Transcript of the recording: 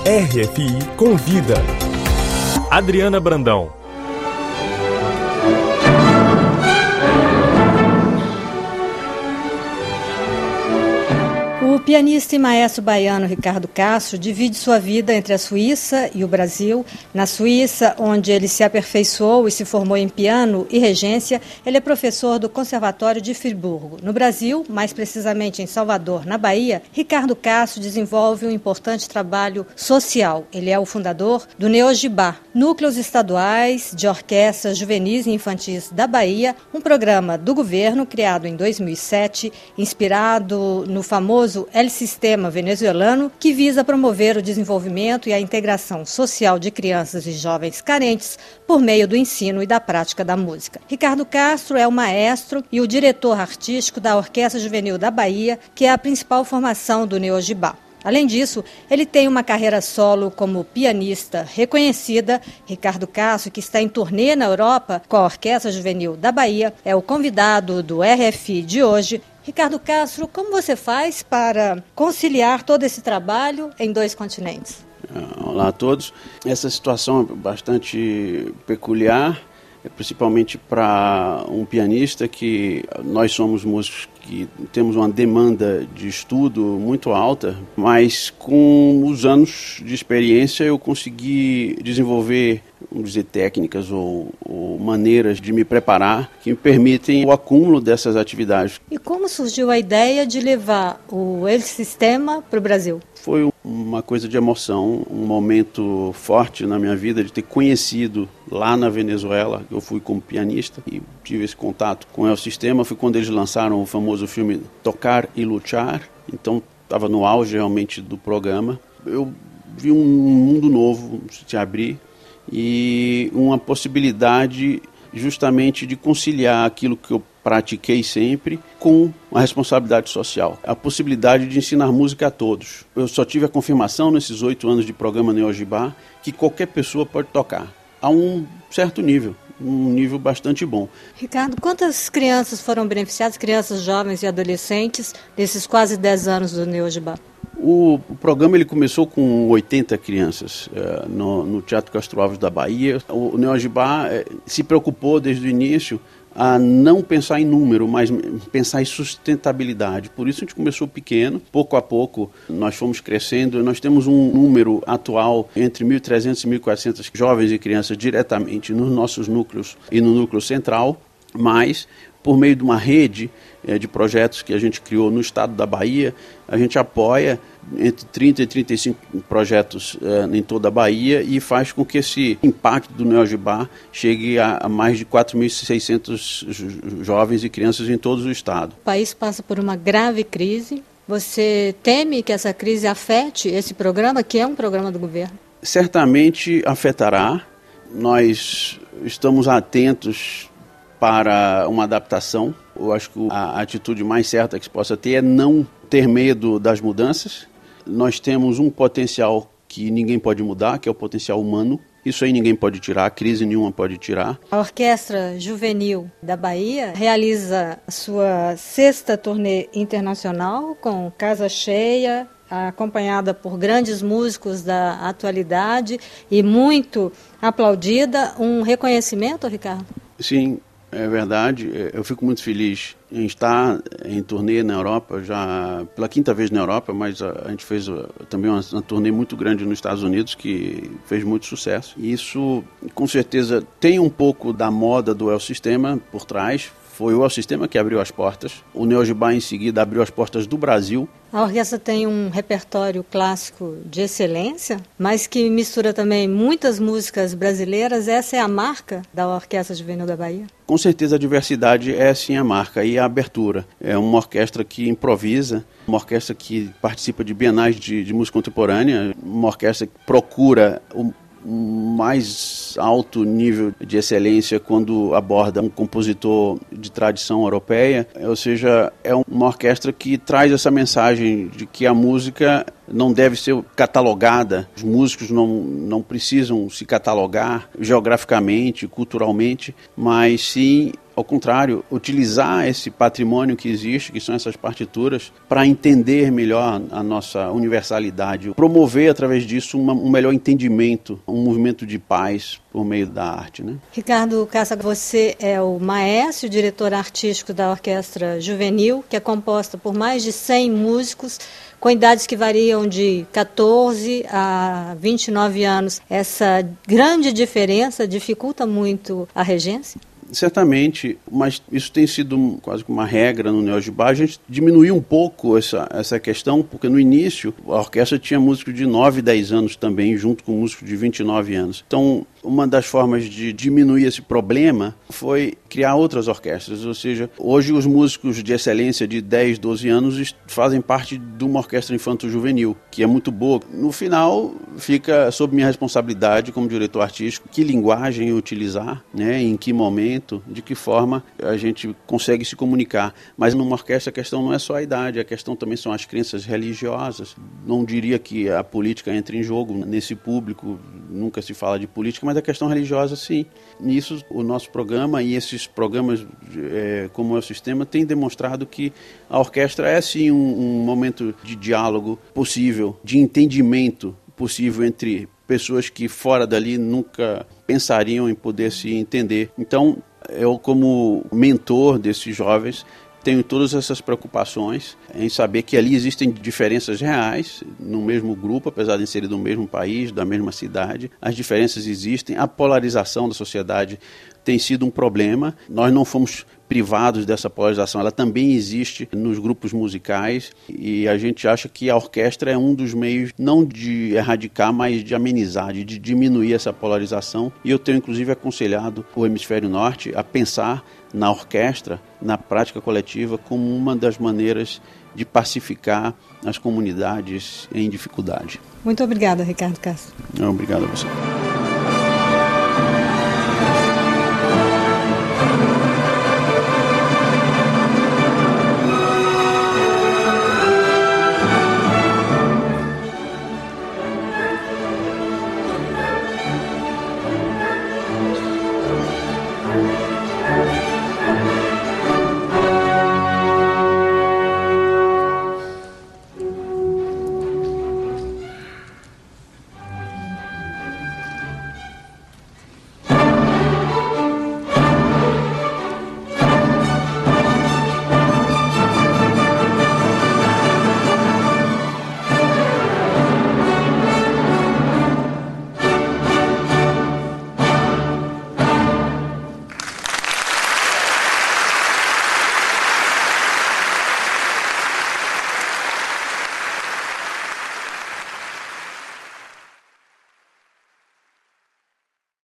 RFI Convida. Adriana Brandão. O pianista e maestro baiano Ricardo Castro divide sua vida entre a Suíça e o Brasil. Na Suíça, onde ele se aperfeiçoou e se formou em piano e regência, ele é professor do Conservatório de Friburgo. No Brasil, mais precisamente em Salvador, na Bahia, Ricardo Castro desenvolve um importante trabalho social. Ele é o fundador do Neogibá, Núcleos Estaduais de Orquestras Juvenis e Infantis da Bahia, um programa do governo criado em 2007, inspirado no famoso El Sistema venezuelano, que visa promover o desenvolvimento e a integração social de crianças e jovens carentes por meio do ensino e da prática da música. Ricardo Castro é o maestro e o diretor artístico da Orquestra Juvenil da Bahia, que é a principal formação do Neogibá. Além disso, ele tem uma carreira solo como pianista reconhecida. Ricardo Castro, que está em turnê na Europa com a Orquestra Juvenil da Bahia, é o convidado do RFI de hoje. Ricardo Castro, como você faz para conciliar todo esse trabalho em 2 continentes? Olá a todos. Essa situação é bastante peculiar, principalmente para um pianista que nós somos músicos que temos uma demanda de estudo muito alta, mas com os anos de experiência eu consegui desenvolver, vamos dizer, técnicas ou maneiras de me preparar que me permitem o acúmulo dessas atividades. E como surgiu a ideia de levar o El Sistema para o Brasil? Foi uma coisa de emoção, um momento forte na minha vida de ter conhecido lá na Venezuela. Eu fui como pianista e tive esse contato com o El Sistema. Foi quando eles lançaram o famoso filme Tocar e Luchar. Então estava no auge realmente do programa. Eu vi um mundo novo se abrir e uma possibilidade justamente de conciliar aquilo que eu pratiquei sempre com a responsabilidade social, a possibilidade de ensinar música a todos. Eu só tive a confirmação nesses 8 anos de programa Neogibá que qualquer pessoa pode tocar, a um certo nível, um nível bastante bom. Ricardo, quantas crianças foram beneficiadas, crianças, jovens e adolescentes, nesses quase 10 anos do Neogibá? O programa ele começou com 80 crianças no Teatro Castro Alves da Bahia. O Neogibá se preocupou desde o início a não pensar em número, mas pensar em sustentabilidade. Por isso a gente começou pequeno, pouco a pouco nós fomos crescendo. Nós temos um número atual entre 1.300 e 1.400 jovens e crianças diretamente nos nossos núcleos e no núcleo central, mas por meio de uma rede de projetos que a gente criou no estado da Bahia, a gente apoia entre 30 e 35 projetos em toda a Bahia e faz com que esse impacto do Neogibá chegue a mais de 4.600 jovens e crianças em todo o estado. O país passa por uma grave crise. Você teme que essa crise afete esse programa, que é um programa do governo? Certamente afetará. Nós estamos atentos para uma adaptação. Eu acho que a atitude mais certa que se possa ter é não ter medo das mudanças. Nós temos um potencial que ninguém pode mudar, que é o potencial humano. Isso aí ninguém pode tirar, crise nenhuma pode tirar. A Orquestra Juvenil da Bahia realiza a sua 6ª turnê internacional com casa cheia, acompanhada por grandes músicos da atualidade e muito aplaudida. Um reconhecimento, Ricardo? Sim, é verdade. Eu fico muito feliz em estar em turnê na Europa, já pela 5ª vez na Europa, mas a gente fez também uma turnê muito grande nos Estados Unidos que fez muito sucesso. E isso, com certeza, tem um pouco da moda do El Sistema por trás. Foi o El Sistema que abriu as portas. O Neogibá, em seguida, abriu as portas do Brasil. A orquestra tem um repertório clássico de excelência, mas que mistura também muitas músicas brasileiras. Essa é a marca da Orquestra Juvenil da Bahia? Com certeza a diversidade é sim a marca e a abertura. É uma orquestra que improvisa, uma orquestra que participa de bienais de música contemporânea, uma orquestra que procura o mais alto nível de excelência quando aborda um compositor de tradição europeia, ou seja, é uma orquestra que traz essa mensagem de que a música não deve ser catalogada, os músicos não precisam se catalogar geograficamente, culturalmente, mas sim ao contrário, utilizar esse patrimônio que existe, que são essas partituras, para entender melhor a nossa universalidade, promover através disso um melhor entendimento, um movimento de paz por meio da arte, né? Ricardo Cassa, você é o maestro e diretor artístico da Orquestra Juvenil, que é composta por mais de 100 músicos, com idades que variam de 14 a 29 anos. Essa grande diferença dificulta muito a regência? Certamente, mas isso tem sido quase que uma regra no Neo-Gibá. A gente diminuiu um pouco essa questão, porque no início a orquestra tinha músicos de 9, 10 anos também, junto com músicos de 29 anos. Então, uma das formas de diminuir esse problema foi criar outras orquestras, ou seja, hoje os músicos de excelência de 10, 12 anos fazem parte de uma orquestra infanto-juvenil, que é muito boa. No final, fica sob minha responsabilidade como diretor artístico, que linguagem utilizar, né, em que momento, de que forma a gente consegue se comunicar. Mas numa orquestra a questão não é só a idade, a questão também são as crenças religiosas. Não diria que a política entra em jogo nesse público, nunca se fala de política, mas a questão religiosa, sim. Nisso, o nosso programa e esses programas, como é o sistema, tem demonstrado que a orquestra é, sim, um momento de diálogo possível, de entendimento possível entre pessoas que fora dali nunca pensariam em poder se entender. Então, eu, como mentor desses jovens, tenho todas essas preocupações em saber que ali existem diferenças reais no mesmo grupo, apesar de serem do mesmo país, da mesma cidade. As diferenças existem, a polarização da sociedade tem sido um problema. Nós não fomos privados dessa polarização, ela também existe nos grupos musicais e a gente acha que a orquestra é um dos meios, não de erradicar, mas de amenizar, de diminuir essa polarização. E eu tenho inclusive aconselhado o Hemisfério Norte a pensar na orquestra, na prática coletiva, como uma das maneiras de pacificar as comunidades em dificuldade. Muito obrigada, Ricardo Castro. Obrigado a você.